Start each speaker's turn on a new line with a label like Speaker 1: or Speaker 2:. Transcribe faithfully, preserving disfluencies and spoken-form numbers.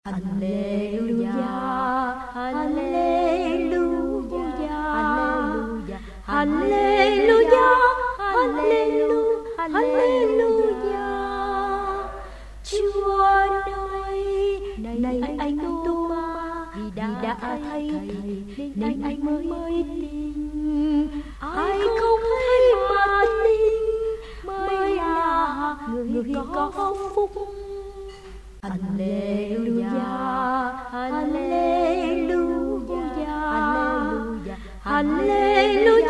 Speaker 1: Alleluia, Alleluia, Alleluia, Alleluia, Alleluia, Alleluia. Chúa ơi, này anh Tô-ma, vì đã thấy Thầy nên anh mới tin. Ai không thấy mà tin mới là người có phúc. Alleluia, Alleluia, Alleluia, Alleluia.